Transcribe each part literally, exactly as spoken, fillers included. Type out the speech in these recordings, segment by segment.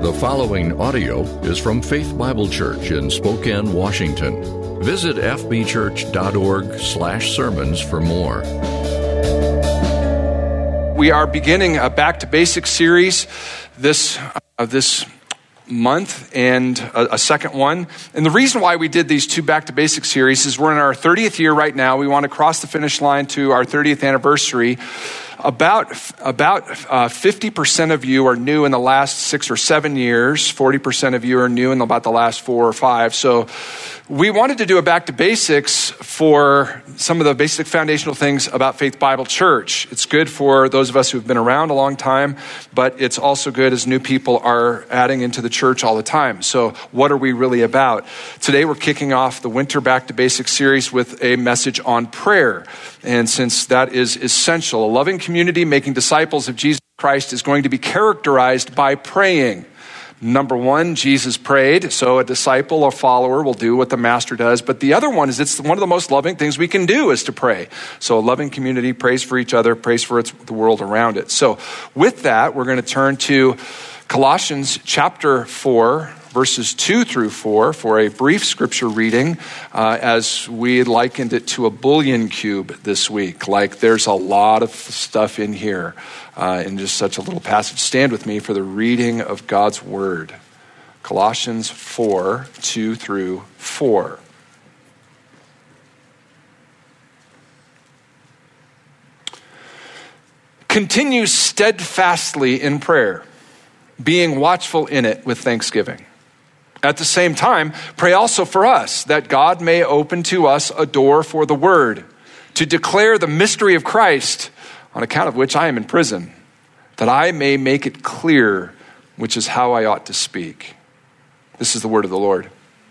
The following audio is from Faith Bible Church in Spokane, Washington. Visit f b church dot org slash sermons for more. We are beginning a Back to Basics series this uh, this month, and a, a second one. And the reason why we did these two Back to Basics series is we're in our thirtieth year right now. We want to cross the finish line to our thirtieth anniversary. About about uh, fifty percent of you are new in the last six or seven years. forty percent of you are new in about the last four or five. So we wanted to do a Back to Basics for some of the basic foundational things about Faith Bible Church. It's good for those of us who've been around a long time, but it's also good as new people are adding into the church all the time. So what are we really about? Today we're kicking off the Winter Back to Basics series with a message on prayer. And since that is essential, a loving community making disciples of Jesus Christ is going to be characterized by praying. Number one, Jesus prayed, so a disciple or follower will do what the master does. But the other one is it's one of the most loving things we can do is to pray. So a loving community prays for each other, prays for its, the world around it. So with that, we're going to turn to Colossians chapter four, verses two through four for a brief scripture reading uh, as we likened it to a bouillon cube this week. Like there's a lot of stuff in here uh, in just such a little passage. Stand with me for the reading of God's word. Colossians four, two through four. Continue steadfastly in prayer, being watchful in it with thanksgiving. At the same time, pray also for us, that God may open to us a door for the word, to declare the mystery of Christ, on account of which I am in prison, that I may make it clear, which is how I ought to speak. This is the word of the Lord.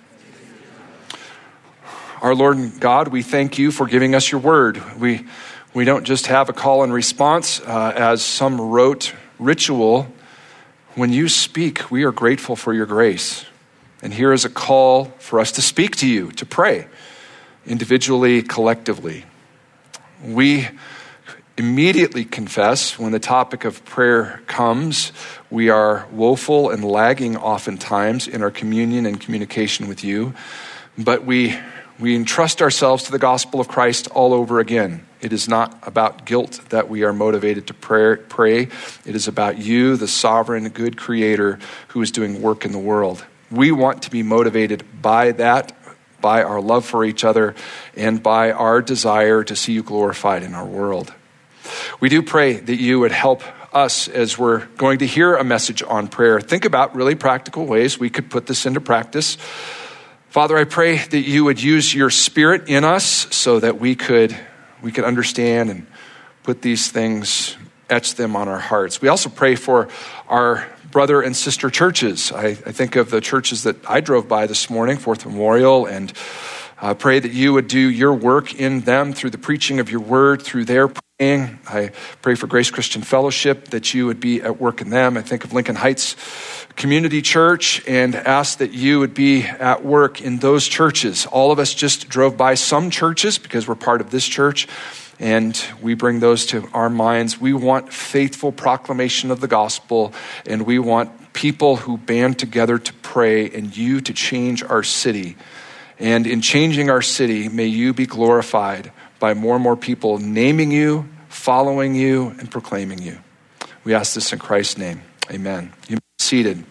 Our Lord and God, we thank you for giving us your word. We, we don't just have a call and response uh, as some rote ritual. When you speak, we are grateful for your grace. And here is a call for us to speak to you, to pray, individually, collectively. We immediately confess when the topic of prayer comes, we are woeful and lagging oftentimes in our communion and communication with you, but we we entrust ourselves to the gospel of Christ all over again. It is not about guilt that we are motivated to pray. pray. It is about you, the sovereign, good creator who is doing work in the world. We want to be motivated by that, by our love for each other, and by our desire to see you glorified in our world. We do pray that you would help us as we're going to hear a message on prayer. Think about really practical ways we could put this into practice. Father, I pray that you would use your spirit in us so that we could we could understand and put these things, etch them on our hearts. We also pray for our brother and sister churches. I, I think of the churches that I drove by this morning, Fourth Memorial, and I uh, pray that you would do your work in them through the preaching of your word, through their praying. I pray for Grace Christian Fellowship, that you would be at work in them. I think of Lincoln Heights Community Church and ask that you would be at work in those churches. All of us just drove by some churches because we're part of this church, and we bring those to our minds. We want faithful proclamation of the gospel, and we want people who band together to pray and you to change our city. And in changing our city, may you be glorified by more and more people naming you, following you, and proclaiming you. We ask this in Christ's name. Amen. You may be seated.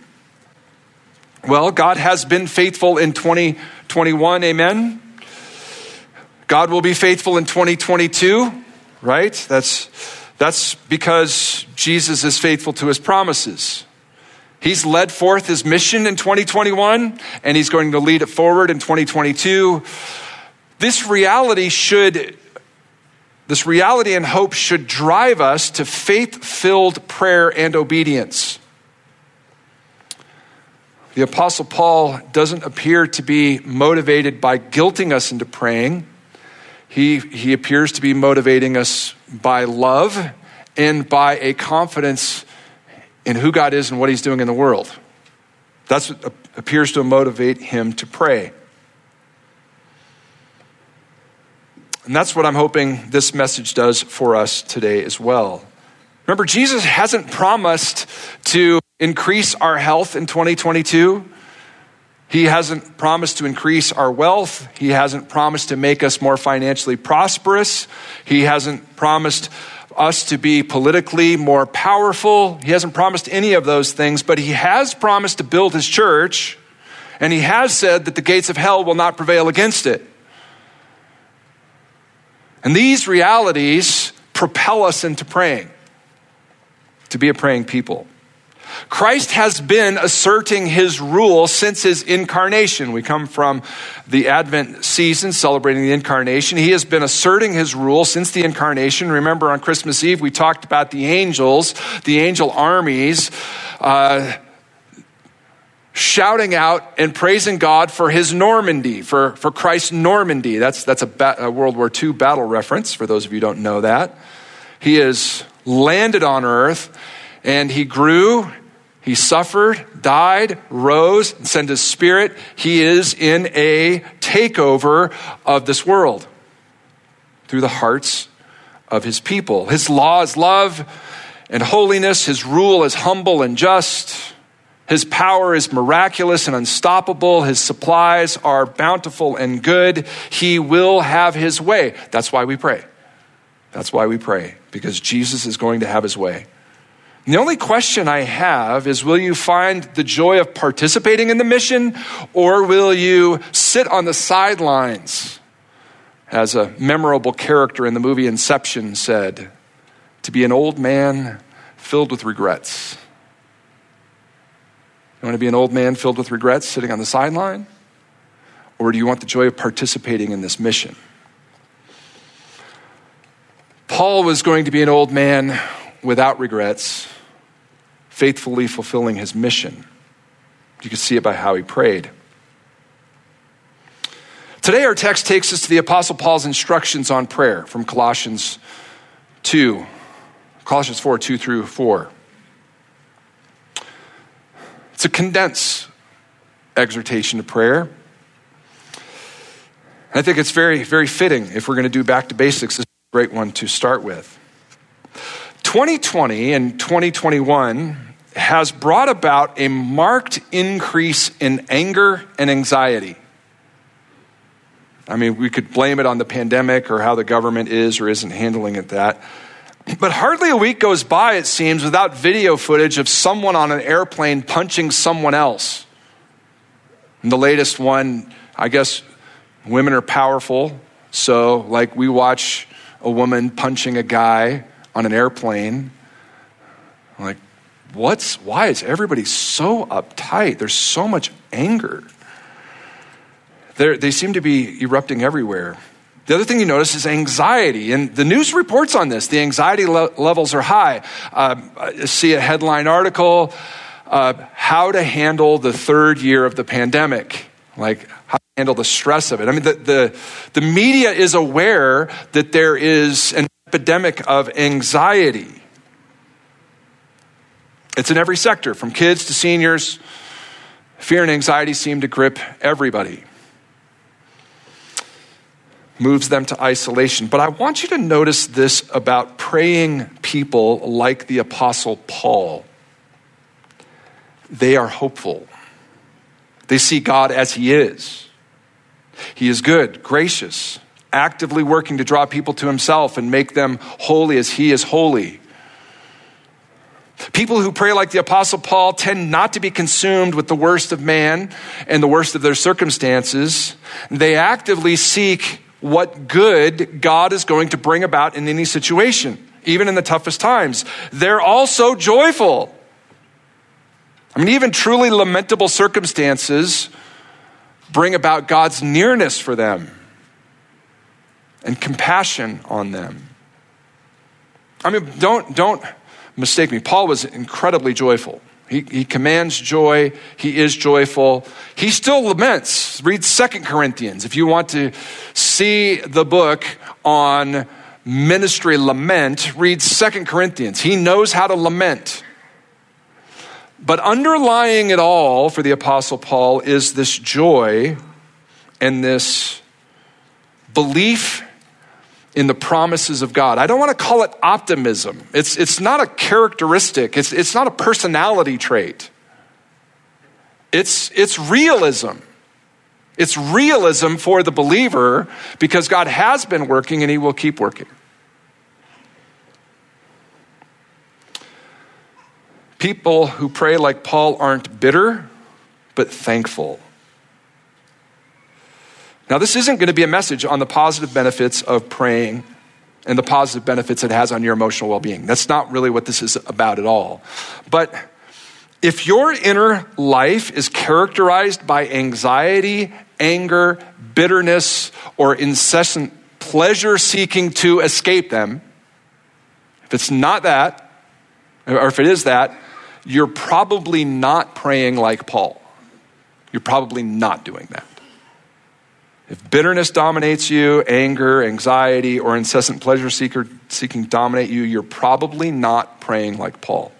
Well, God has been faithful in twenty twenty-one. Amen. God will be faithful in twenty twenty-two, right? That's, that's because Jesus is faithful to his promises. He's led forth his mission in twenty twenty-one, and he's going to lead it forward in twenty twenty-two. This reality should, this reality and hope should drive us to faith-filled prayer and obedience. The Apostle Paul doesn't appear to be motivated by guilting us into praying. He, he appears to be motivating us by love and by a confidence in who God is and what he's doing in the world. That's what appears to motivate him to pray. And that's what I'm hoping this message does for us today as well. Remember, Jesus hasn't promised to increase our health in twenty twenty-two. He hasn't promised to increase our wealth. He hasn't promised to make us more financially prosperous. He hasn't promised us to be politically more powerful. He hasn't promised any of those things, but he has promised to build his church, and he has said that the gates of hell will not prevail against it. And these realities propel us into praying, to be a praying people. Christ has been asserting his rule since his incarnation. We come from the Advent season celebrating the incarnation. He has been asserting his rule since the incarnation. Remember, on Christmas Eve, we talked about the angels, the angel armies, uh, shouting out and praising God for his Normandy, for, for Christ's Normandy. That's, that's a, ba- a World War Two battle reference, for those of you who don't know that. He has landed on earth, and he grew, he suffered, died, rose, and sent his spirit. He is in a takeover of this world through the hearts of his people. His law is love and holiness. His rule is humble and just. His power is miraculous and unstoppable. His supplies are bountiful and good. He will have his way. That's why we pray. That's why we pray, because Jesus is going to have his way. And the only question I have is, will you find the joy of participating in the mission, or will you sit on the sidelines, as a memorable character in the movie Inception said, to be an old man filled with regrets? You want to be an old man filled with regrets sitting on the sideline? Or do you want the joy of participating in this mission? Paul was going to be an old man without regrets, faithfully fulfilling his mission. You can see it by how he prayed. Today our text takes us to the Apostle Paul's instructions on prayer from Colossians two, Colossians four, two through four. It's a condensed exhortation to prayer. I think it's very, very fitting if we're going to do back to basics. This is a great one to start with. twenty twenty and twenty twenty-one has brought about a marked increase in anger and anxiety. I mean, we could blame it on the pandemic or how the government is or isn't handling it that. But hardly a week goes by, it seems, without video footage of someone on an airplane punching someone else. And the latest one, I guess women are powerful. So like we watch a woman punching a guy on an airplane. Like, what's, why is everybody so uptight? There's so much anger. They're, they seem to be erupting everywhere. The other thing you notice is anxiety, and the news reports on this. The anxiety le- levels are high. Uh, I see a headline article, uh, how to handle the third year of the pandemic, like how to handle the stress of it. I mean, the, the, the media is aware that there is an epidemic of anxiety. It's in every sector, from kids to seniors. Fear and anxiety seem to grip everybody. Moves them to isolation. But I want you to notice this about praying people like the Apostle Paul. They are hopeful. They see God as he is. He is good, gracious, actively working to draw people to himself and make them holy as he is holy. People who pray like the Apostle Paul tend not to be consumed with the worst of man and the worst of their circumstances. They actively seek what good God is going to bring about in any situation, even in the toughest times. They're also joyful. I mean, even truly lamentable circumstances bring about God's nearness for them and compassion on them. I mean, don't, don't mistake me. Paul was incredibly joyful. He, he commands joy. He is joyful. He still laments. Read Second Corinthians. If you want to see the book on ministry lament, read Second Corinthians. He knows how to lament. But underlying it all for the Apostle Paul is this joy and this belief in the promises of God. I don't want to call it optimism. It's, it's not a characteristic. It's, it's not a personality trait. It's, it's realism. It's realism for the believer because God has been working and he will keep working. People who pray like Paul aren't bitter, but thankful. Now, this isn't going to be a message on the positive benefits of praying and the positive benefits it has on your emotional well-being. That's not really what this is about at all. But if your inner life is characterized by anxiety, anger, bitterness, or incessant pleasure seeking to escape them, if it's not that, or if it is that, you're probably not praying like Paul. You're probably not doing that. If bitterness dominates you, anger, anxiety, or incessant pleasure seeker seeking dominate you, you're probably not praying like Paul.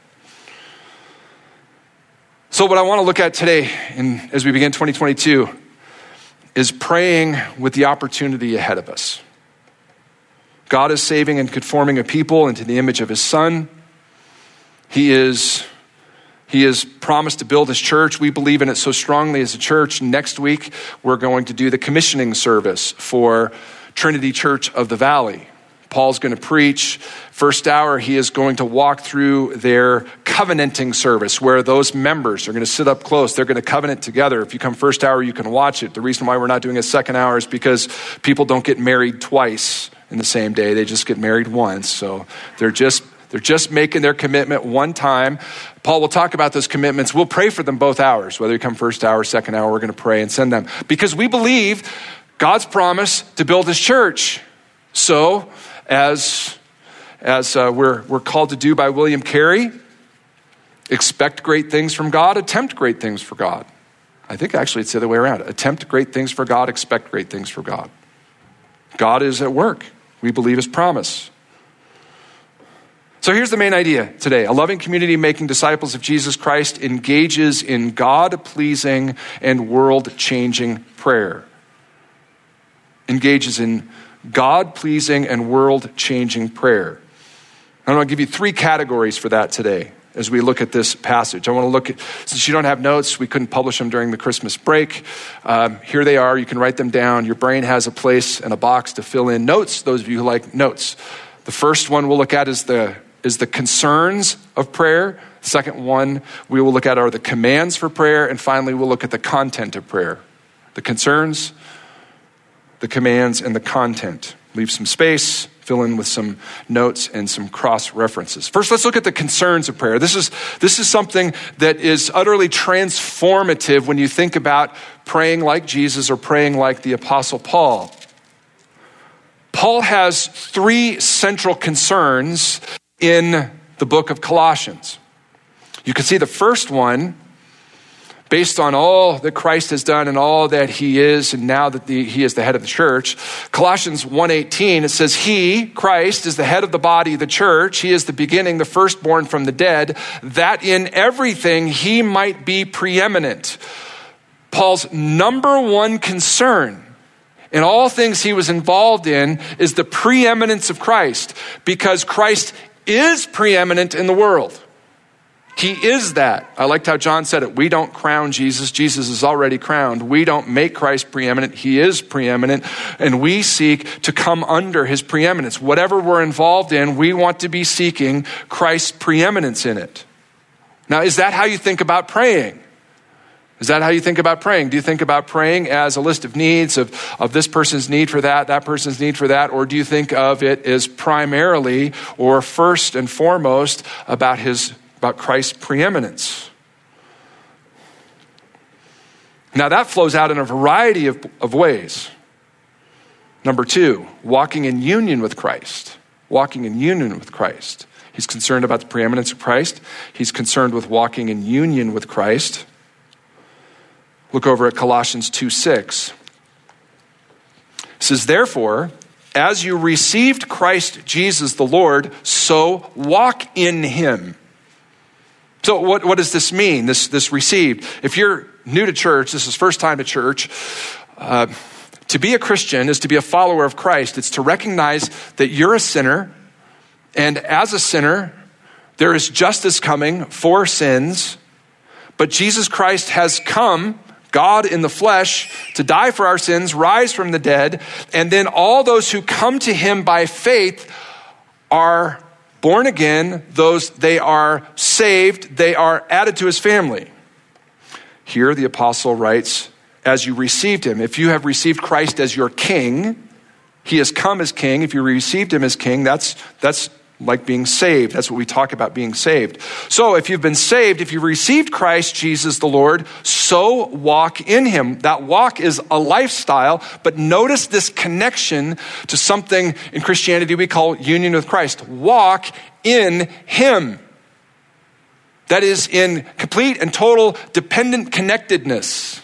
So what I want to look at today, in, as we begin twenty twenty-two, is praying with the opportunity ahead of us. God is saving and conforming a people into the image of his Son. He is... He has promised to build his church. We believe in it so strongly as a church. Next week, we're going to do the commissioning service for Trinity Church of the Valley. Paul's going to preach. First hour, he is going to walk through their covenanting service where those members are going to sit up close. They're going to covenant together. If you come first hour, you can watch it. The reason why we're not doing a second hour is because people don't get married twice in the same day. They just get married once. So they're just They're just making their commitment one time. Paul will talk about those commitments. We'll pray for them both hours, whether you come first hour, second hour, we're going to pray and send them. Because we believe God's promise to build his church. So as, as uh, we're, we're called to do by William Carey, expect great things from God, attempt great things for God. I think actually it's the other way around. Attempt great things for God, expect great things for God. God is at work. We believe his promise. So here's the main idea today. A loving community making disciples of Jesus Christ engages in God-pleasing and world-changing prayer. Engages in God-pleasing and world-changing prayer. I'm going to give you three categories for that today as we look at this passage. I want to look at, since you don't have notes, we couldn't publish them during the Christmas break. Um, here they are. You can write them down. Your brain has a place and a box to fill in notes, those of you who like notes. The first one we'll look at is the is the concerns of prayer. The second one we will look at are the commands for prayer. And finally, we'll look at the content of prayer. The concerns, the commands, and the content. Leave some space, fill in with some notes and some cross references. First, let's look at the concerns of prayer. This is, this is something that is utterly transformative when you think about praying like Jesus or praying like the Apostle Paul. Paul has three central concerns in the book of Colossians. You can see the first one, based on all that Christ has done and all that he is, and now that the, he is the head of the church. Colossians one eighteen, it says, he, Christ, is the head of the body, the church. He is the beginning, the firstborn from the dead, that in everything he might be preeminent. Paul's number one concern in all things he was involved in is the preeminence of Christ, because Christ is preeminent in the world. He is that. I liked how John said it. We don't crown Jesus. Jesus is already crowned. We don't make Christ preeminent. He is preeminent, and we seek to come under his preeminence. Whatever we're involved in, we want to be seeking Christ's preeminence in it. Now, is that how you think about praying? Is that how you think about praying? Do you think about praying as a list of needs of, of this person's need for that, that person's need for that? Or do you think of it as primarily or first and foremost about his, about Christ's preeminence? Now that flows out in a variety of, of ways. Number two, walking in union with Christ. Walking in union with Christ. He's concerned about the preeminence of Christ. He's concerned with walking in union with Christ. Look over at Colossians two six. It says, therefore, as you received Christ Jesus the Lord, so walk in him. So what, what does this mean, this, this received? If you're new to church, this is first time to church, uh, To be a Christian is to be a follower of Christ. It's to recognize that you're a sinner, and as a sinner, there is justice coming for sins, but Jesus Christ has come, God in the flesh, to die for our sins, rise from the dead, and then all those who come to him by faith are born again, those they are saved, they are added to his family. Here the apostle writes, as you received him, if you have received Christ as your king, he has come as king. If you received him as king, that's that's like being saved. That's what we talk about, being saved. So if you've been saved, if you've received Christ Jesus the Lord, so walk in him. That walk is a lifestyle, but notice this connection to something in Christianity we call union with Christ. Walk in him. That is in complete and total dependent connectedness.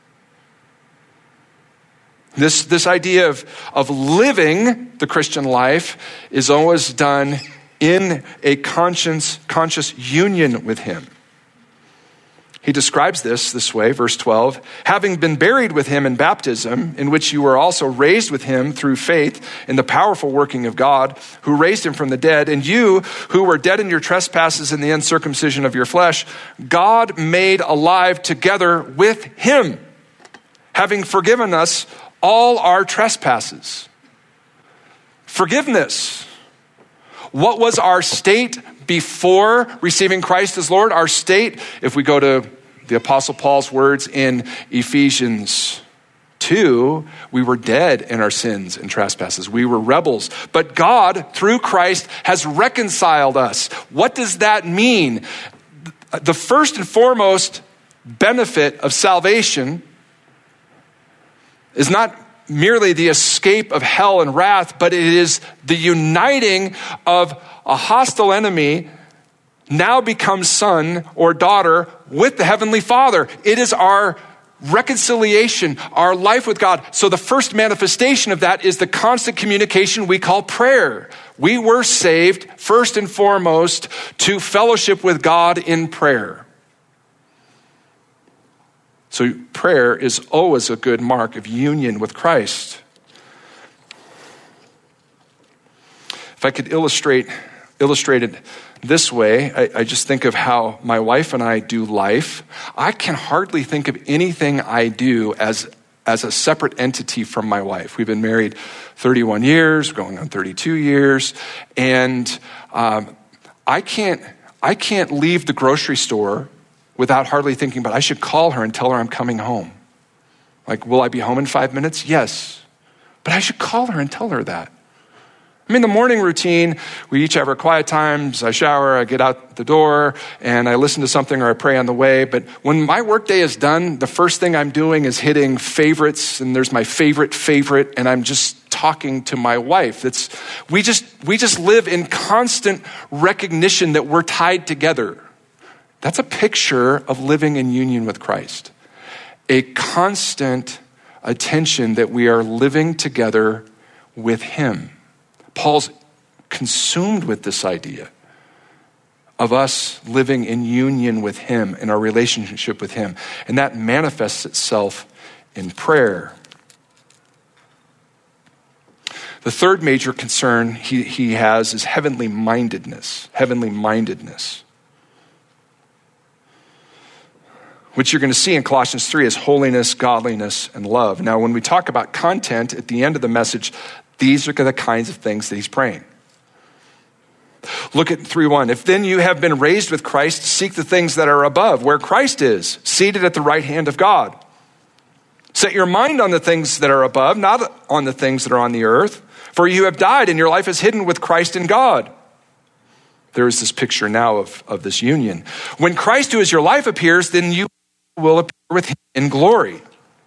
This, this idea of, of living the Christian life is always done in a conscious, conscious union with him. He describes this this way, verse twelve, having been buried with him in baptism, in which you were also raised with him through faith in the powerful working of God, who raised him from the dead, and you who were dead in your trespasses and the uncircumcision of your flesh, God made alive together with him, having forgiven us all our trespasses. Forgiveness. What was our state before receiving Christ as Lord? Our state, if we go to the Apostle Paul's words in Ephesians two, we were dead in our sins and trespasses. We were rebels. But God, through Christ, has reconciled us. What does that mean? The first and foremost benefit of salvation is not merely the escape of hell and wrath, but it is the uniting of a hostile enemy now becomes son or daughter with the Heavenly Father. It is our reconciliation, our life with God. So the first manifestation of that is the constant communication we call prayer. We were saved first and foremost to fellowship with God in prayer. So prayer is always a good mark of union with Christ. If I could illustrate illustrate it this way, I, I just think of how my wife and I do life. I can hardly think of anything I do as, as a separate entity from my wife. We've been married thirty-one years, going on thirty-two years, and um, I can't I can't leave the grocery store without hardly thinking about, I should call her and tell her I'm coming home. Like, will I be home in five minutes? Yes. But I should call her and tell her that. I mean, the morning routine, we each have our quiet times. I shower, I get out the door, and I listen to something or I pray on the way. But when my workday is done, the first thing I'm doing is hitting favorites, and there's my favorite favorite, and I'm just talking to my wife. It's, we just, we just live in constant recognition that we're tied together. That's a picture of living in union with Christ. A constant attention that we are living together with him. Paul's consumed with this idea of us living in union with him, in our relationship with him. And that manifests itself in prayer. The third major concern he, he has is heavenly mindedness. Heavenly mindedness. Which you're going to see in Colossians three is holiness, godliness, and love. Now, when we talk about content at the end of the message, these are the kinds of things that he's praying. Look at three one. If then you have been raised with Christ, seek the things that are above, where Christ is, seated at the right hand of God. Set your mind on the things that are above, not on the things that are on the earth. For you have died, and your life is hidden with Christ in God. There is this picture now of, of this union. When Christ, who is your life, appears, then you will appear with him in glory.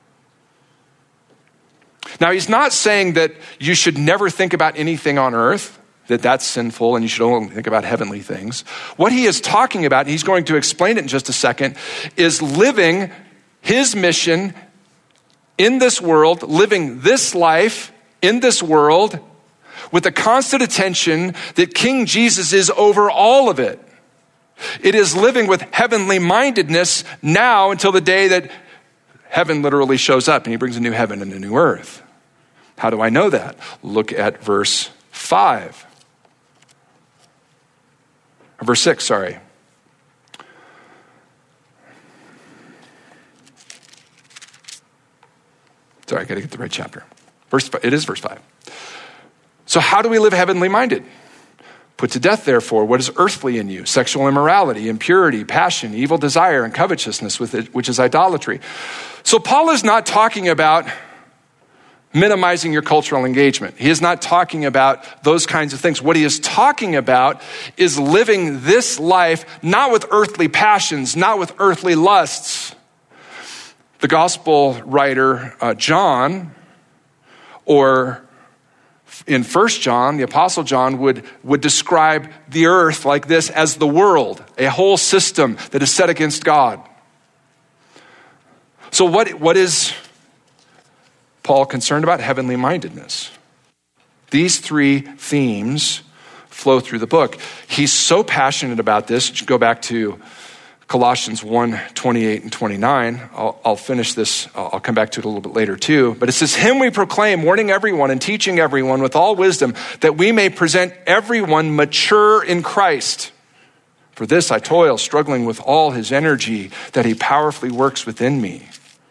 Now, he's not saying that you should never think about anything on earth, that that's sinful and you should only think about heavenly things. What he is talking about, and he's going to explain it in just a second, is living his mission in this world, living this life in this world with a constant attention that King Jesus is over all of it. It is living with heavenly mindedness now until the day that heaven literally shows up and he brings a new heaven and a new earth. How do I know that? Look at verse five. Or verse six, sorry. Sorry, I got to get the right chapter. Verse, it is verse five. So how do we live heavenly minded? Put to death, therefore, what is earthly in you: sexual immorality, impurity, passion, evil desire, and covetousness, with it, which is idolatry. So Paul is not talking about minimizing your cultural engagement. He is not talking about those kinds of things. What he is talking about is living this life not with earthly passions, not with earthly lusts. The gospel writer, uh, John, or in First John, the apostle John would, would describe the earth like this as the world, a whole system that is set against God. So what, what is Paul concerned about? Heavenly mindedness. These three themes flow through the book. He's so passionate about this. Go back to Colossians one, twenty-eight and twenty-nine. I'll, I'll finish this. I'll, I'll come back to it a little bit later too. But it says, him we proclaim, warning everyone and teaching everyone with all wisdom, that we may present everyone mature in Christ. For this I toil, struggling with all his energy that he powerfully works within me.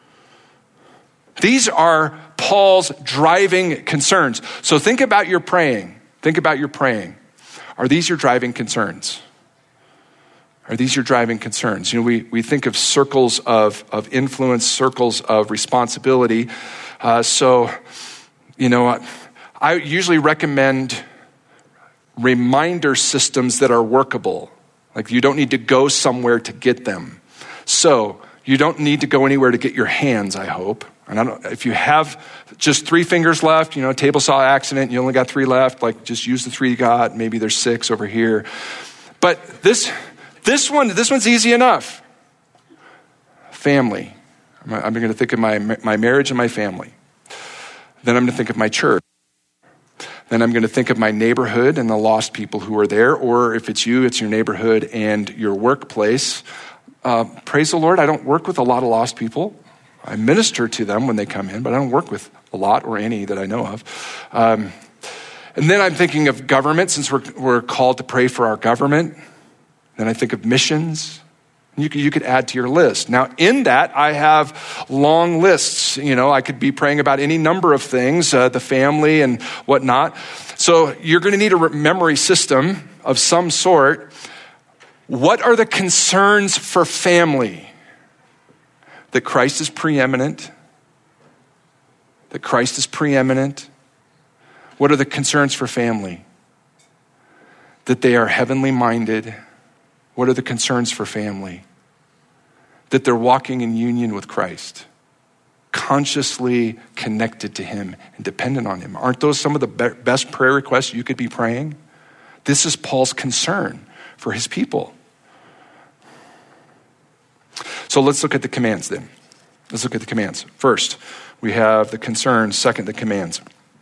These are Paul's driving concerns. So think about your praying. Think about your praying. Are these your driving concerns? Are these your driving concerns? You know, we, we think of circles of, of influence, circles of responsibility. Uh, so, you know, I usually recommend reminder systems that are workable. Like you don't need to go somewhere to get them. So you don't need to go anywhere to get your hands, I hope. And I don't, if you have just three fingers left, you know, table saw accident, you only got three left, like just use the three you got. Maybe there's six over here. But this... This one, this one's easy enough. Family. I'm going to think of my, my marriage and my family. Then I'm going to think of my church. Then I'm going to think of my neighborhood and the lost people who are there. Or if it's you, it's your neighborhood and your workplace. Uh, praise the Lord, I don't work with a lot of lost people. I minister to them when they come in, but I don't work with a lot or any that I know of. Um, and then I'm thinking of government, since we're, we're called to pray for our government. Then I think of missions. You could, you could add to your list. Now, in that, I have long lists. You know, I could be praying about any number of things, uh, the family and whatnot. So you're going to need a memory system of some sort. What are the concerns for family? That Christ is preeminent. That Christ is preeminent. What are the concerns for family? That they are heavenly minded. What are the concerns for family? That they're walking in union with Christ, consciously connected to him and dependent on him. Aren't those some of the be- best prayer requests you could be praying? This is Paul's concern for his people. So let's look at the commands then. Let's look at the commands. First, we have the concerns. Second, the commands.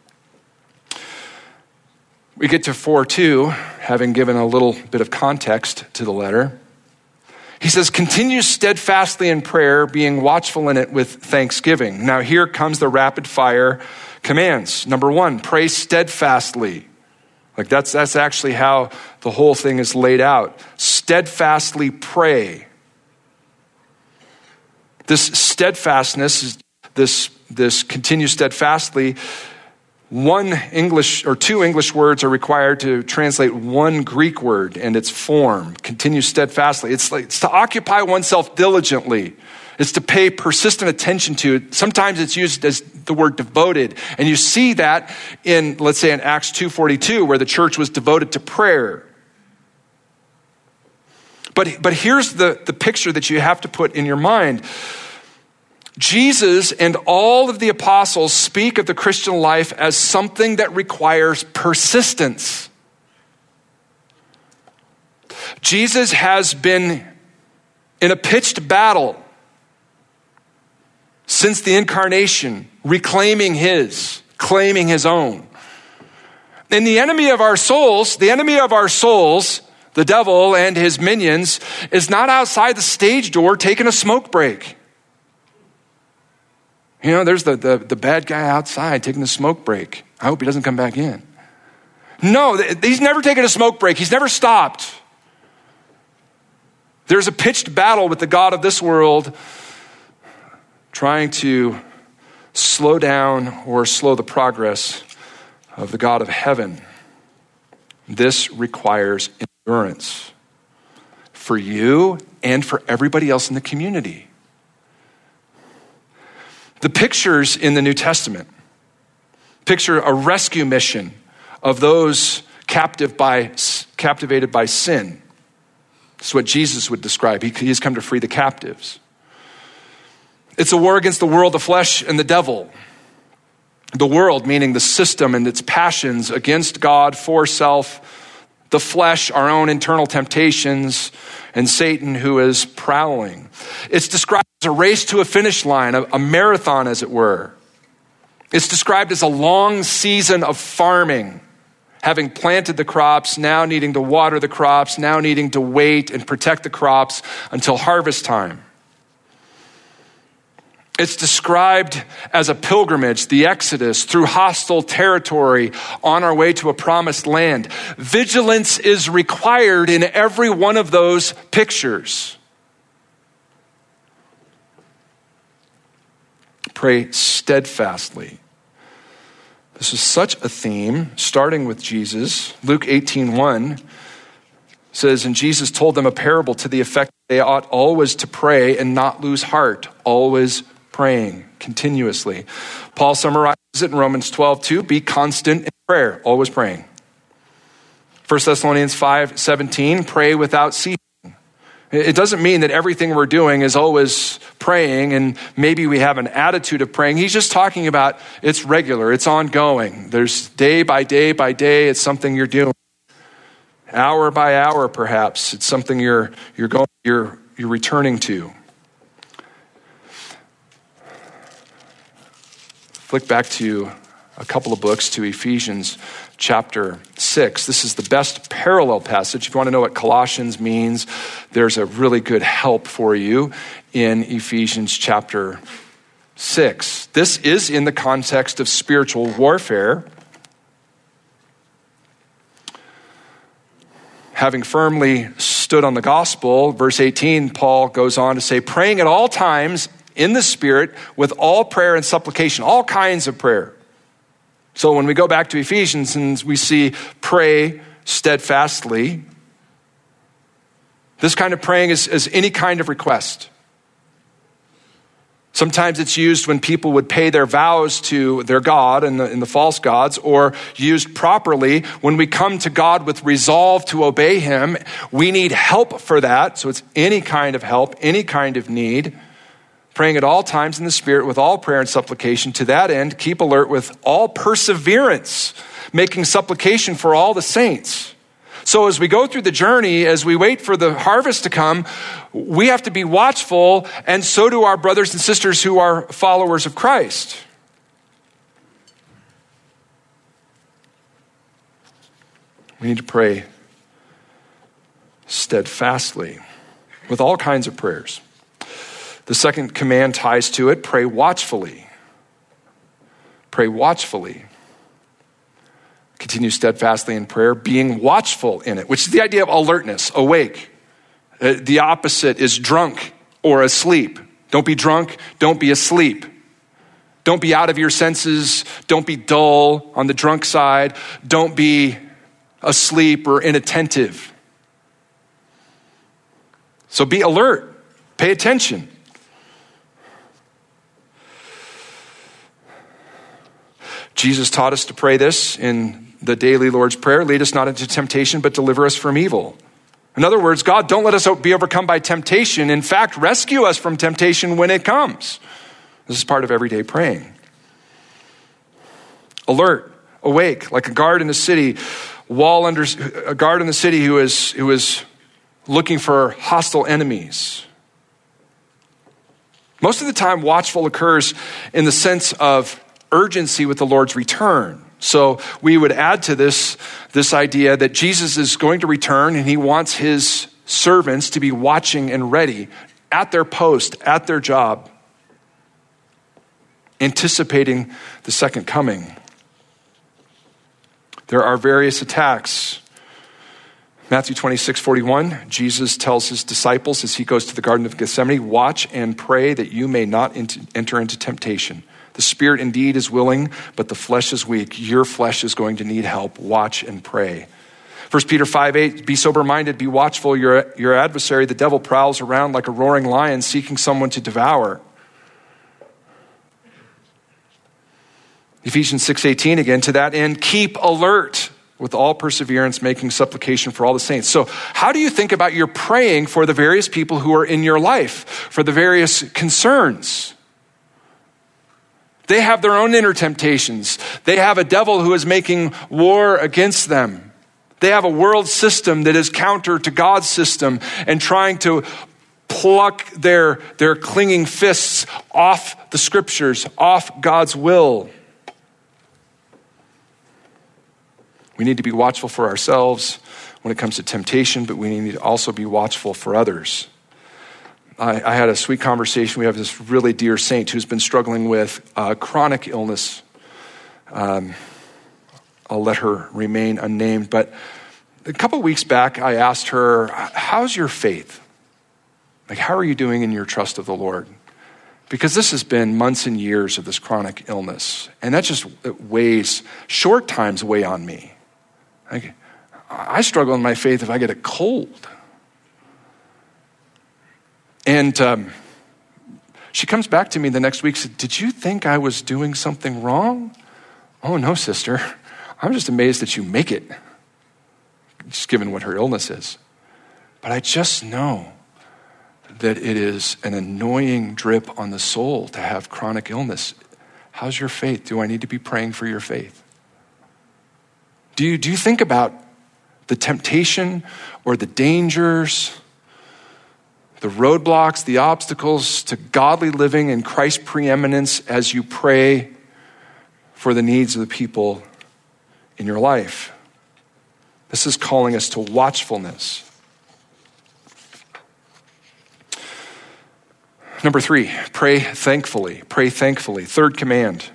We get to four two, having given a little bit of context to the letter. He says, continue steadfastly in prayer, being watchful in it with thanksgiving. Now here comes the rapid fire commands. Number one, pray steadfastly. Like that's, that's actually how the whole thing is laid out. Steadfastly pray. This steadfastness, this, this continue steadfastly, one English or two English words are required to translate one Greek word and its form. Continue steadfastly. It's like it's to occupy oneself diligently. It's to pay persistent attention to it. Sometimes it's used as the word devoted. And you see that in, let's say in Acts two forty-two, where the church was devoted to prayer. But, but here's the, the picture that you have to put in your mind. Jesus and all of the apostles speak of the Christian life as something that requires persistence. Jesus has been in a pitched battle since the incarnation, reclaiming his, claiming his own. And the enemy of our souls, the enemy of our souls, the devil and his minions, is not outside the stage door taking a smoke break. You know, there's the, the, the bad guy outside taking the smoke break. I hope he doesn't come back in. No, he's never taken a smoke break. He's never stopped. There's a pitched battle with the God of this world trying to slow down or slow the progress of the God of heaven. This requires endurance for you and for everybody else in the community. The pictures in the New Testament picture a rescue mission of those captive by, captivated by sin. That's what Jesus would describe. He, he's come to free the captives. It's a war against the world, the flesh, and the devil. The world, meaning the system and its passions against God, for self, the flesh, our own internal temptations, and Satan who is prowling. It's described as a race to a finish line, a, a marathon as it were. It's described as a long season of farming, having planted the crops, now needing to water the crops, now needing to wait and protect the crops until harvest time. It's described as a pilgrimage, the Exodus, through hostile territory on our way to a promised land. Vigilance is required in every one of those pictures. Pray steadfastly. This is such a theme, starting with Jesus. Luke eighteen one says, and Jesus told them a parable to the effect they ought always to pray and not lose heart, always praying continuously. Paul summarizes it in Romans twelve two, be constant in prayer, always praying. First Thessalonians five seventeen, pray without ceasing. It doesn't mean that everything we're doing is always praying and maybe we have an attitude of praying. He's just talking about it's regular, it's ongoing. There's day by day by day, it's something you're doing. Hour by hour, perhaps, it's something you're you're going you're you're returning to. Flick back to a couple of books to Ephesians chapter six. This is the best parallel passage. If you want to know what Colossians means, there's a really good help for you in Ephesians chapter six. This is in the context of spiritual warfare. Having firmly stood on the gospel, verse eighteen, Paul goes on to say, praying at all times in the Spirit with all prayer and supplication, all kinds of prayer. So when we go back to Ephesians and we see pray steadfastly, this kind of praying is, is any kind of request. Sometimes it's used when people would pay their vows to their God and the, and the false gods, or used properly when we come to God with resolve to obey him. We need help for that. So it's any kind of help, any kind of need. Praying at all times in the Spirit with all prayer and supplication. To that end, keep alert with all perseverance, making supplication for all the saints. So as we go through the journey, as we wait for the harvest to come, we have to be watchful, and so do our brothers and sisters who are followers of Christ. We need to pray steadfastly with all kinds of prayers. The second command ties to it, pray watchfully. Pray watchfully. Continue steadfastly in prayer, being watchful in it, which is the idea of alertness, awake. Uh, the opposite is drunk or asleep. Don't be drunk, don't be asleep. Don't be out of your senses, don't be dull on the drunk side, don't be asleep or inattentive. So be alert, pay attention. Jesus taught us to pray this in the daily Lord's Prayer, lead us not into temptation, but deliver us from evil. In other words, God, don't let us be overcome by temptation. In fact, rescue us from temptation when it comes. This is part of everyday praying. Alert, awake, like a guard in the city, wall under a guard in the city who is who is looking for hostile enemies. Most of the time, watchful occurs in the sense of urgency with the Lord's return. So we would add to this, this idea that Jesus is going to return and he wants his servants to be watching and ready at their post, at their job. anticipating the second coming. There are various attacks. Matthew twenty-six forty-one, Jesus tells his disciples as he goes to the Garden of Gethsemane, watch and pray that you may not enter into temptation. The spirit indeed is willing, but the flesh is weak. Your flesh is going to need help. Watch and pray. First Peter five eight, be sober-minded, be watchful. Your, your adversary, the devil, prowls around like a roaring lion seeking someone to devour. Ephesians six eighteen again, to that end, keep alert with all perseverance, making supplication for all the saints. So how do you think about your praying for the various people who are in your life, for the various concerns? They have their own inner temptations. They have a devil who is making war against them. They have a world system that is counter to God's system and trying to pluck their, their clinging fists off the scriptures, off God's will. We need to be watchful for ourselves when it comes to temptation, but we need to also be watchful for others. I, I had a sweet conversation. We have this really dear saint who's been struggling with uh, chronic illness. Um, I'll let her remain unnamed, but a couple weeks back, I asked her, how's your faith? Like, how are you doing in your trust of the Lord? Because this has been months and years of this chronic illness, and that just it weighs, short times weigh on me. Like, I struggle in my faith if I get a cold. And um, she comes back to me the next week and said, did you think I was doing something wrong? Oh, no, sister. I'm just amazed that you make it, just given what her illness is. But I just know that it is an annoying drip on the soul to have chronic illness. How's your faith? Do I need to be praying for your faith? Do you, do you think about the temptation or the dangers, the roadblocks, the obstacles to godly living in Christ's preeminence as you pray for the needs of the people in your life? This is calling us to watchfulness. Number three, pray thankfully. Pray thankfully. Third command.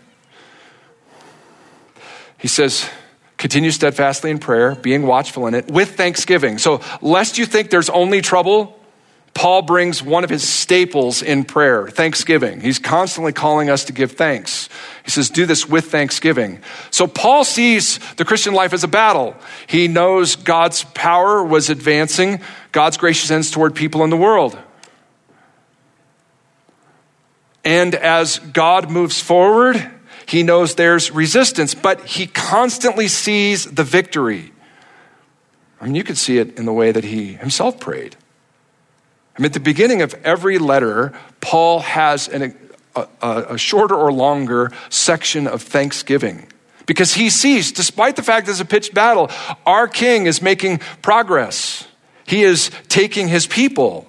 He says, continue steadfastly in prayer, being watchful in it, with thanksgiving. So lest you think there's only trouble, Paul brings one of his staples in prayer, thanksgiving. He's constantly calling us to give thanks. He says, do this with thanksgiving. So Paul sees the Christian life as a battle. He knows God's power was advancing, God's gracious ends toward people in the world. And as God moves forward, he knows there's resistance, but he constantly sees the victory. I mean, you could see it in the way that he himself prayed. I mean, at the beginning of every letter, Paul has an, a, a shorter or longer section of thanksgiving because he sees, despite the fact there's a pitched battle, our king is making progress. He is taking his people.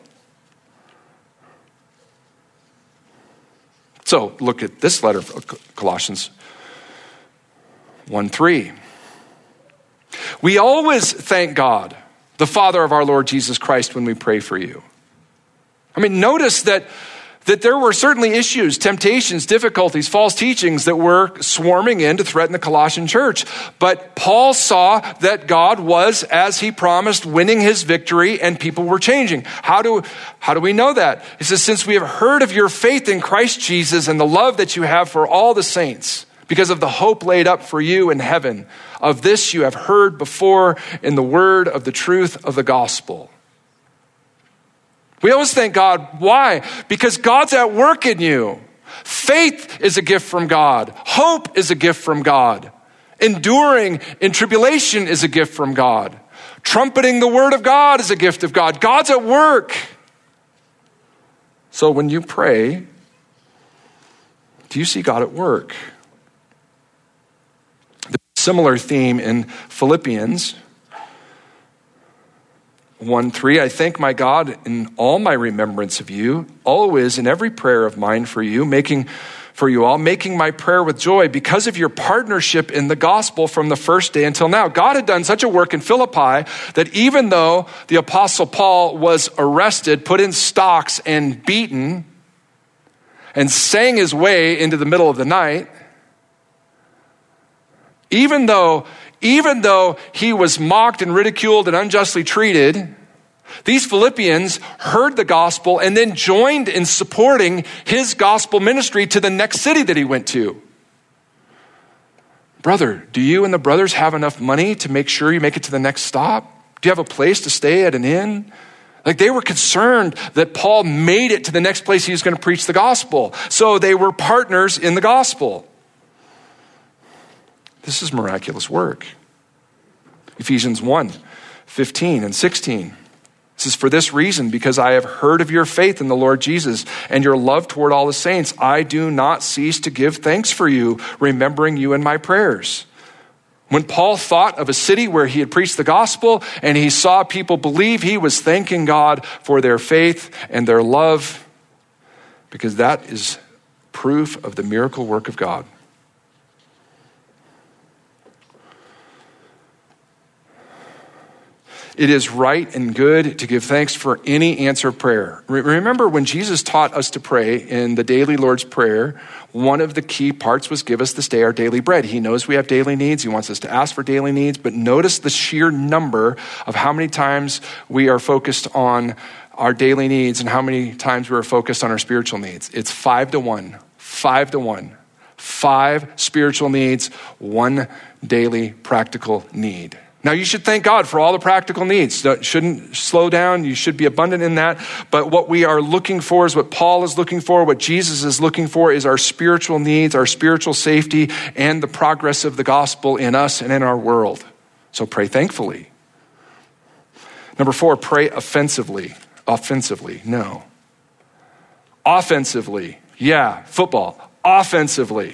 So look at this letter of Colossians one three. We always thank God, the Father of our Lord Jesus Christ, when we pray for you. I mean, notice that, that there were certainly issues, temptations, difficulties, false teachings that were swarming in to threaten the Colossian church. But Paul saw that God was, as he promised, winning his victory and people were changing. How do, how do we know that? He says, since we have heard of your faith in Christ Jesus and the love that you have for all the saints, because of the hope laid up for you in heaven, of this you have heard before in the word of the truth of the gospel. We always thank God. Why? Because God's at work in you. Faith is a gift from God. Hope is a gift from God. Enduring in tribulation is a gift from God. Trumpeting the word of God is a gift of God. God's at work. So when you pray, do you see God at work? The similar theme in Philippians one three, I thank my God in all my remembrance of you, always in every prayer of mine for you, making for you all, making my prayer with joy because of your partnership in the gospel from the first day until now. God had done such a work in Philippi that even though the Apostle Paul was arrested, put in stocks, and beaten, and sang his way into the middle of the night, even though, even though he was mocked and ridiculed and unjustly treated, these Philippians heard the gospel and then joined in supporting his gospel ministry to the next city that he went to. Brother, do you and the brothers have enough money to make sure you make it to the next stop? Do you have a place to stay at an inn? Like, they were concerned that Paul made it to the next place he was going to preach the gospel. So they were partners in the gospel. This is miraculous work. Ephesians one, fifteen and sixteen. This is for this reason, because I have heard of your faith in the Lord Jesus and your love toward all the saints. I do not cease to give thanks for you, remembering you in my prayers. When Paul thought of a city where he had preached the gospel and he saw people believe, he was thanking God for their faith and their love, because that is proof of the miracle work of God. It is right and good to give thanks for any answered prayer. Remember when Jesus taught us to pray in the daily Lord's Prayer, one of the key parts was give us this day our daily bread. He knows we have daily needs. He wants us to ask for daily needs, but notice the sheer number of how many times we are focused on our daily needs and how many times we are focused on our spiritual needs. It's five to one, five to one, five spiritual needs, one daily practical need. Now, you should thank God for all the practical needs. That shouldn't slow down. You should be abundant in that. But what we are looking for is what Paul is looking for. What Jesus is looking for is our spiritual needs, our spiritual safety, and the progress of the gospel in us and in our world. So pray thankfully. Number four, pray offensively. Offensively, no. Offensively, yeah, football. Offensively.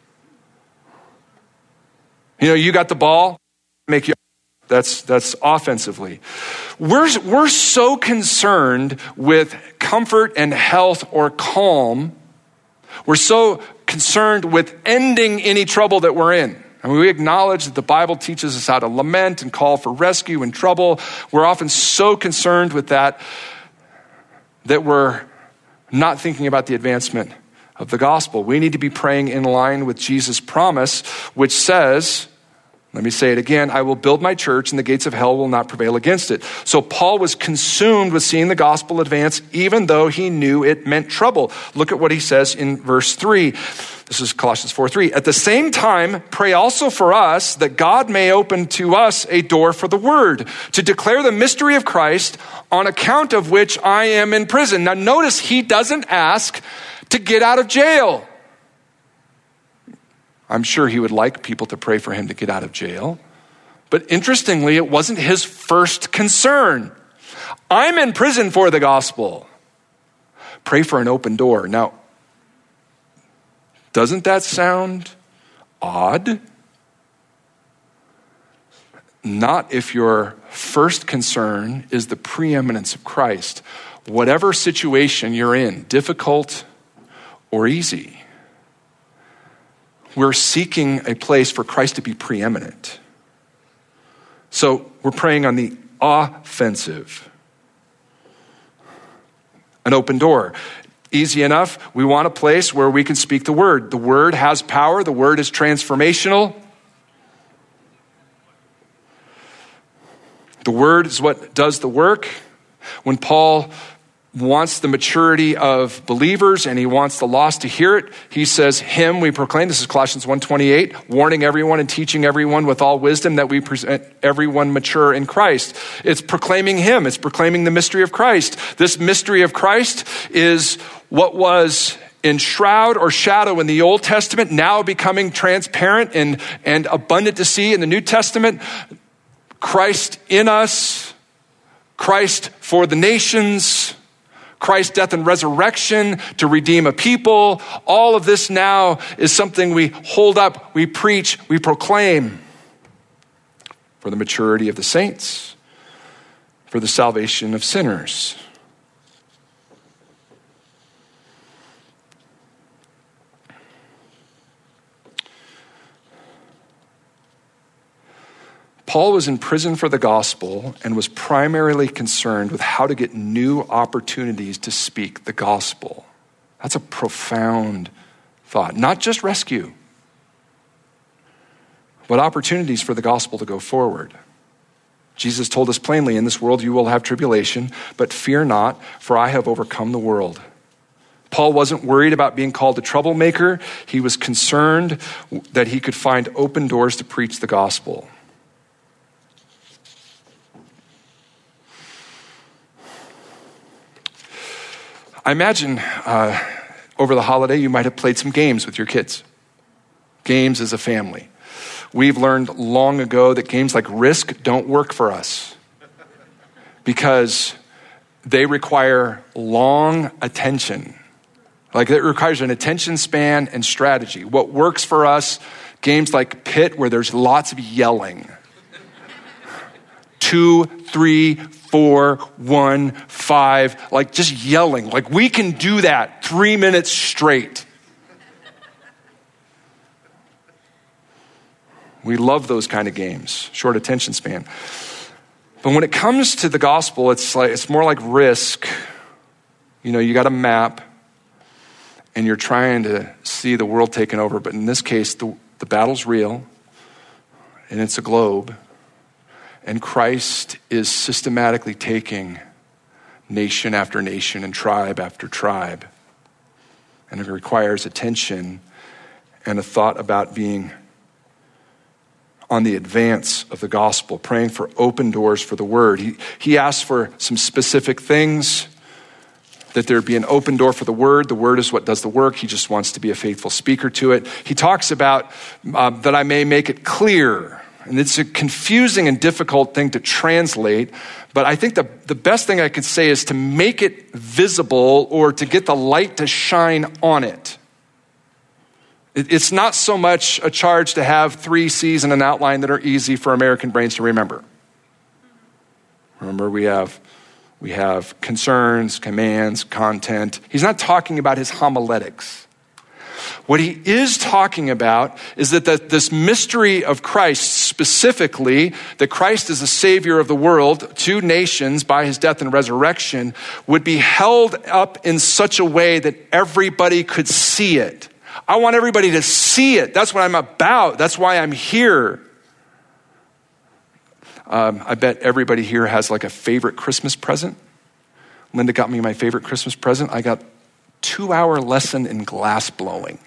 You know, you got the ball, make you. That's that's offensively. We're, we're so concerned with comfort and health or calm. We're so concerned with ending any trouble that we're in. I mean, we acknowledge that the Bible teaches us how to lament and call for rescue in trouble. We're often so concerned with that that we're not thinking about the advancement of the gospel. We need to be praying in line with Jesus' promise, which says, let me say it again, I will build my church and the gates of hell will not prevail against it. So Paul was consumed with seeing the gospel advance, even though he knew it meant trouble. Look at what he says in verse three. This is Colossians four three. At the same time, pray also for us that God may open to us a door for the word, to declare the mystery of Christ, on account of which I am in prison. Now notice he doesn't ask to get out of jail. I'm sure he would like people to pray for him to get out of jail. But interestingly, it wasn't his first concern. I'm in prison for the gospel. Pray for an open door. Now, doesn't that sound odd? Not if your first concern is the preeminence of Christ. Whatever situation you're in, difficult or easy, we're seeking a place for Christ to be preeminent. So we're praying on the offensive. An open door. Easy enough. We want a place where we can speak the word. The word has power. The word is transformational. The word is what does the work. When Paul wants the maturity of believers and he wants the lost to hear it, he says, him we proclaim. This is Colossians one twenty-eight, warning everyone and teaching everyone with all wisdom that we present everyone mature in Christ. It's proclaiming him. It's proclaiming the mystery of Christ. This mystery of Christ is what was in shroud or shadow in the Old Testament, now becoming transparent and, and abundant to see in the New Testament. Christ in us, Christ for the nations, Christ's death and resurrection to redeem a people. All of this now is something we hold up, we preach, we proclaim for the maturity of the saints, for the salvation of sinners. Paul was in prison for the gospel and was primarily concerned with how to get new opportunities to speak the gospel. That's a profound thought. Not just rescue, but opportunities for the gospel to go forward. Jesus told us plainly, in this world you will have tribulation, but fear not, for I have overcome the world. Paul wasn't worried about being called a troublemaker. He was concerned that he could find open doors to preach the gospel. I imagine uh, over the holiday you might have played some games with your kids. Games as a family. We've learned long ago that games like Risk don't work for us because they require long attention. Like it requires an attention span and strategy. What works for us, games like Pit, where there's lots of yelling. Two, three, four, one, five, like just yelling. Like we can do that three minutes straight. We love those kind of games, short attention span. But when it comes to the gospel, it's like it's more like Risk. You know, you got a map and you're trying to see the world taken over. But in this case, the, the battle's real and it's a globe. And Christ is systematically taking nation after nation and tribe after tribe. And it requires attention and a thought about being on the advance of the gospel, praying for open doors for the word. He, he asks for some specific things, that there be an open door for the word. The word is what does the work. He just wants to be a faithful speaker to it. He talks about uh, that I may make it clear. And it's a confusing and difficult thing to translate, but I think the, the best thing I could say is to make it visible or to get the light to shine on it. it. It's not so much a charge to have three C's and an outline that are easy for American brains to remember. Remember, we have we have concerns, commands, content. He's not talking about his homiletics. What he is talking about is that the, this mystery of Christ, specifically, that Christ is the Savior of the world to nations by his death and resurrection, would be held up in such a way that everybody could see it. I want everybody to see it. That's what I'm about. That's why I'm here. Um, I bet everybody here has like a favorite Christmas present. Linda got me my favorite Christmas present. I got two-hour lesson in glass blowing.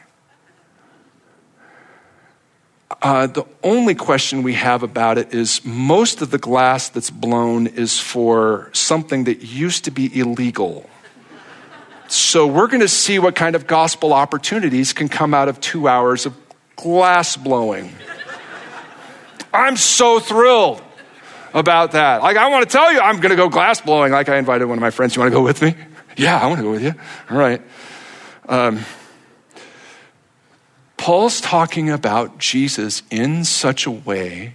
Uh, the only question we have about it is most of the glass that's blown is for something that used to be illegal. So we're going to see what kind of gospel opportunities can come out of two hours of glass blowing. I'm so thrilled about that. Like, I want to tell you, I'm going to go glass blowing. Like, I invited one of my friends. You want to go with me? Yeah, I want to go with you. All right. Um, Paul's talking about Jesus in such a way,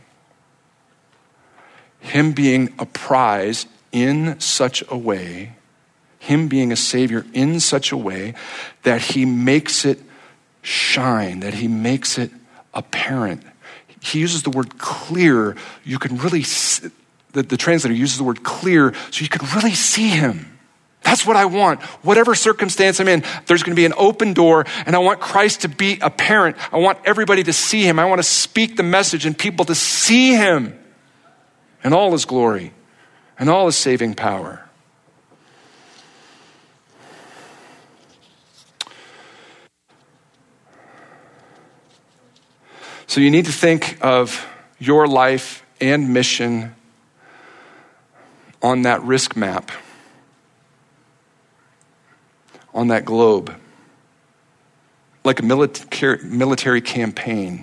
him being a prize in such a way, him being a savior in such a way that he makes it shine, that he makes it apparent. He uses the word clear. You can really, the, the translator uses the word clear so you can really see him. That's what I want. Whatever circumstance I'm in, there's going to be an open door, and I want Christ to be apparent. I want everybody to see him. I want to speak the message and people to see him and all his glory and all his saving power. So you need to think of your life and mission on that risk map, on that globe, like a military, military campaign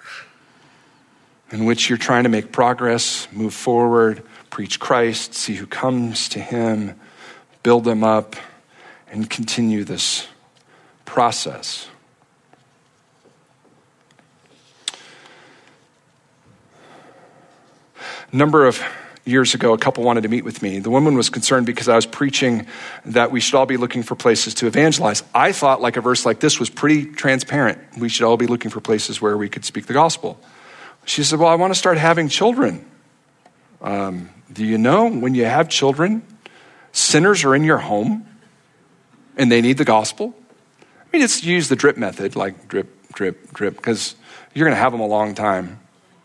in which you're trying to make progress, move forward, preach Christ, see who comes to him, build them up, and continue this process. A number of years ago, a couple wanted to meet with me. The woman was concerned because I was preaching that we should all be looking for places to evangelize. I thought like a verse like this was pretty transparent. We should all be looking for places where we could speak the gospel. She said, well, I want to start having children. Um, do you know when you have children, sinners are in your home and they need the gospel? mean, it's use the drip method, like drip, drip, drip, because you're going to have them a long time.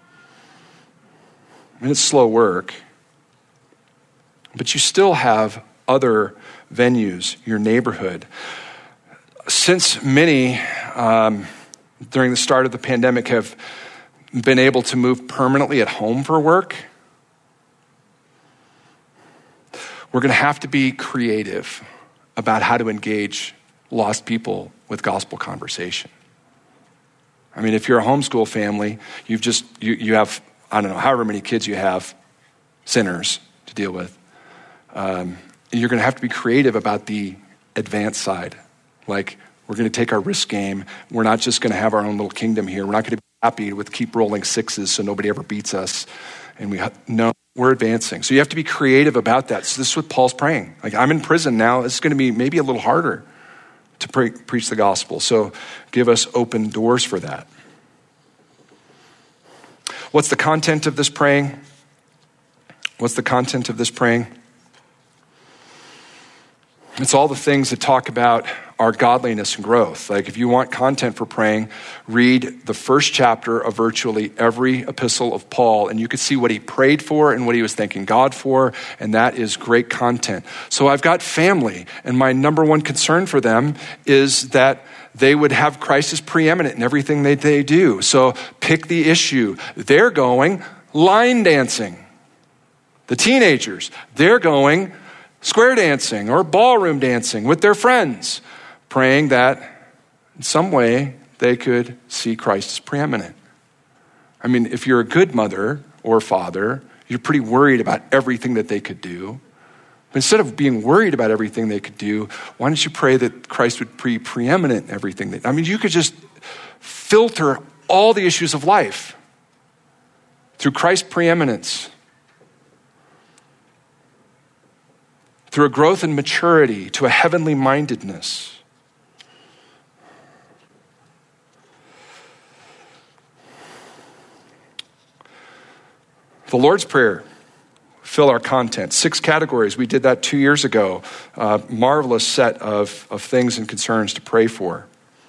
I mean, it's slow work. But you still have other venues, your neighborhood. Since many, um, during the start of the pandemic, have been able to move permanently at home for work, we're going to have to be creative about how to engage lost people with gospel conversation. I mean, if you're a homeschool family, you've just, you, you have, I don't know, however many kids you have, sinners to deal with. Um, you're going to have to be creative about the advanced side. Like, we're going to take our risk game. We're not just going to have our own little kingdom here. We're not going to be happy with keep rolling sixes so nobody ever beats us. And we know we're advancing. So you have to be creative about that. So this is what Paul's praying. Like, I'm in prison now. It's going to be maybe a little harder to pre- preach the gospel. So give us open doors for that. What's the content of this praying? What's the content of this praying? It's all the things that talk about our godliness and growth. Like, if you want content for praying, read the first chapter of virtually every epistle of Paul, and you could see what he prayed for and what he was thanking God for, and that is great content. So I've got family, and my number one concern for them is that they would have Christ as preeminent in everything that they do. So pick the issue. They're going line dancing. The teenagers, they're going square dancing or ballroom dancing with their friends, praying that in some way they could see Christ as preeminent. I mean, if you're a good mother or father, you're pretty worried about everything that they could do. But instead of being worried about everything they could do, why don't you pray that Christ would be preeminent in everything? That, I mean, you could just filter all the issues of life through Christ's preeminence, through a growth in maturity to a heavenly mindedness. The Lord's Prayer, fill our content. Six categories. We did that two years ago. Uh, marvelous set of, of things and concerns to pray for.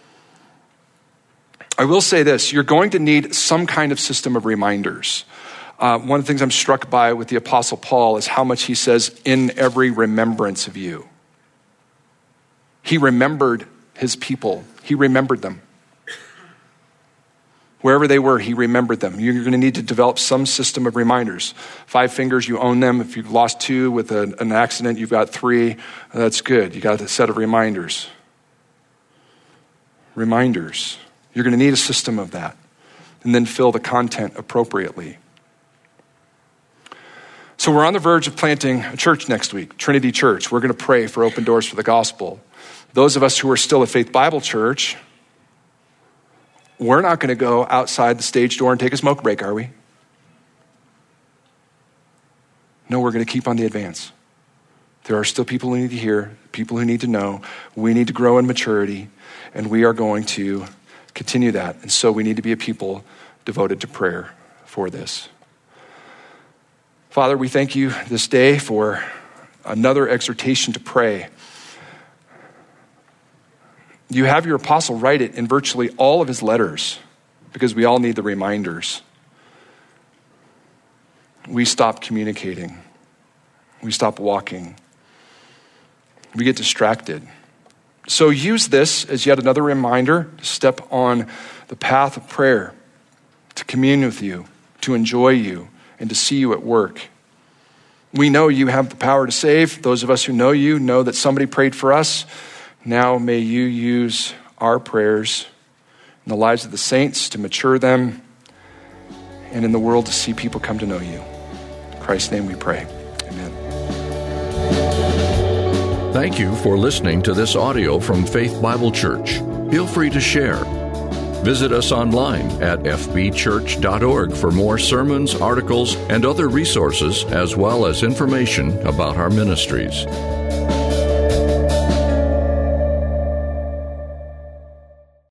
I will say this, you're going to need some kind of system of reminders. Uh, one of the things I'm struck by with the Apostle Paul is how much he says, in every remembrance of you. He remembered his people. He remembered them. Wherever they were, he remembered them. You're going to need to develop some system of reminders. Five fingers, you own them. If you've lost two with a, an accident, you've got three. That's good. You got a set of reminders. Reminders. You're going to need a system of that. And then fill the content appropriately. So we're on the verge of planting a church next week, Trinity Church. We're going to pray for open doors for the gospel. Those of us who are still at Faith Bible Church, we're not going to go outside the stage door and take a smoke break, are we? No, we're going to keep on the advance. There are still people who need to hear, people who need to know. We need to grow in maturity, and we are going to continue that. And so we need to be a people devoted to prayer for this. Father, we thank you this day for another exhortation to pray. You have your apostle write it in virtually all of his letters because we all need the reminders. We stop communicating. We stop walking. We get distracted. So use this as yet another reminder to step on the path of prayer, to commune with you, to enjoy you, and to see you at work. We know you have the power to save. Those of us who know you know that somebody prayed for us. Now may you use our prayers in the lives of the saints to mature them and in the world to see people come to know you. In Christ's name we pray. Amen. Thank you for listening to this audio from Faith Bible Church. Feel free to share. Visit us online at f b church dot org for more sermons, articles, and other resources, as well as information about our ministries.